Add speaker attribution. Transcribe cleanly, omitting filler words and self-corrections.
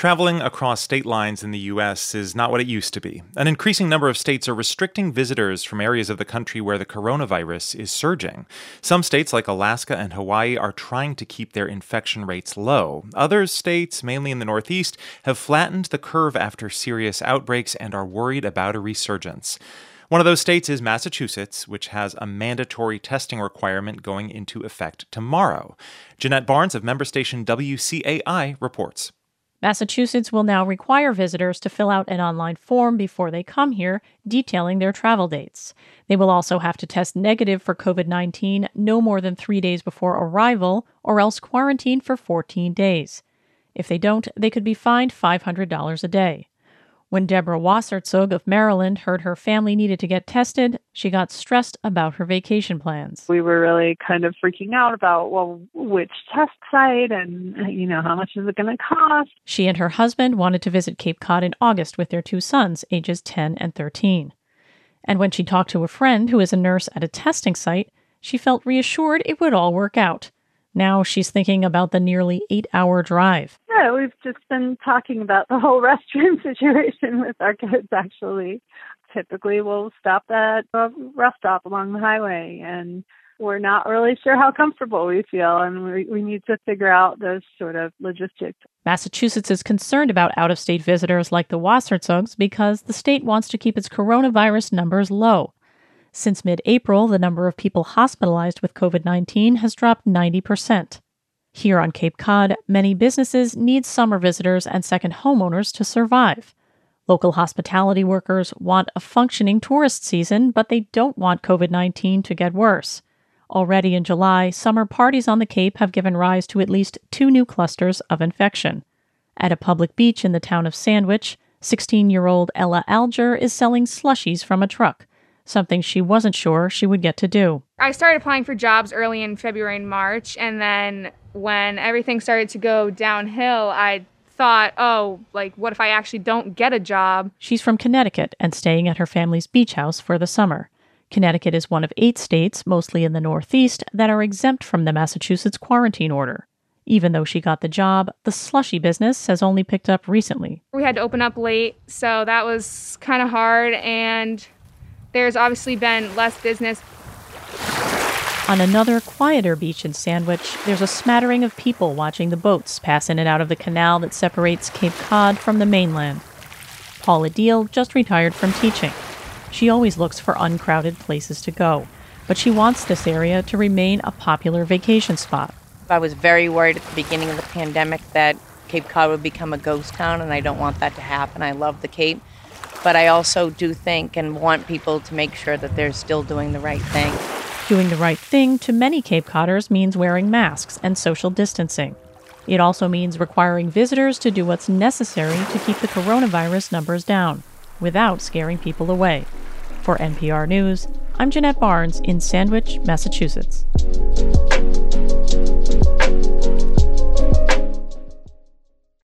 Speaker 1: Traveling across state lines in the U.S. is not what it used to be. An increasing number of states are restricting visitors from areas of the country where the coronavirus is surging. Some states, like Alaska and Hawaii, are trying to keep their infection rates low. Other states, mainly in the Northeast, have flattened the curve after serious outbreaks and are worried about a resurgence. One of those states is Massachusetts, which has a mandatory testing requirement going into effect tomorrow. Jeanette Barnes of member station WCAI reports.
Speaker 2: Massachusetts will now require visitors to fill out an online form before they come here, detailing their travel dates. They will also have to test negative for COVID-19 no more than 3 days before arrival, or else quarantine for 14 days. If they don't, they could be fined $500 a day. When Deborah Wassertzug of Maryland heard her family needed to get tested, she got stressed about her vacation plans.
Speaker 3: We were really kind of freaking out about, which test site and, how much is it going to cost?
Speaker 2: She and her husband wanted to visit Cape Cod in August with their two sons, ages 10 and 13. And when she talked to a friend who is a nurse at a testing site, she felt reassured it would all work out. Now she's thinking about the nearly 8-hour drive.
Speaker 3: Yeah, we've just been talking about the whole restroom situation with our kids, actually. Typically, we'll stop at a rest stop along the highway, and we're not really sure how comfortable we feel, and we need to figure out those sort of logistics.
Speaker 2: Massachusetts is concerned about out-of-state visitors like the Wassertzugs because the state wants to keep its coronavirus numbers low. Since mid-April, the number of people hospitalized with COVID-19 has dropped 90%. Here on Cape Cod, many businesses need summer visitors and second homeowners to survive. Local hospitality workers want a functioning tourist season, but they don't want COVID-19 to get worse. Already in July, summer parties on the Cape have given rise to at least 2 new clusters of infection. At a public beach in the town of Sandwich, 16-year-old Ella Alger is selling slushies from a truck, something she wasn't sure she would get to do.
Speaker 4: I started applying for jobs early in February and March, and then when everything started to go downhill, I thought, what if I actually don't get a job?
Speaker 2: She's from Connecticut and staying at her family's beach house for the summer. Connecticut is one of 8 states, mostly in the Northeast, that are exempt from the Massachusetts quarantine order. Even though she got the job, the slushie business has only picked up recently.
Speaker 4: We had to open up late, so that was kind of hard, and there's obviously been less business.
Speaker 2: On another, quieter beach in Sandwich, there's a smattering of people watching the boats pass in and out of the canal that separates Cape Cod from the mainland. Paula Deal just retired from teaching. She always looks for uncrowded places to go, but she wants this area to remain a popular vacation spot.
Speaker 5: I was very worried at the beginning of the pandemic that Cape Cod would become a ghost town, and I don't want that to happen. I love the Cape. But I also do think and want people to make sure that they're still doing the right thing.
Speaker 2: Doing the right thing to many Cape Codders means wearing masks and social distancing. It also means requiring visitors to do what's necessary to keep the coronavirus numbers down, without scaring people away. For NPR News, I'm Jeanette Barnes in Sandwich, Massachusetts.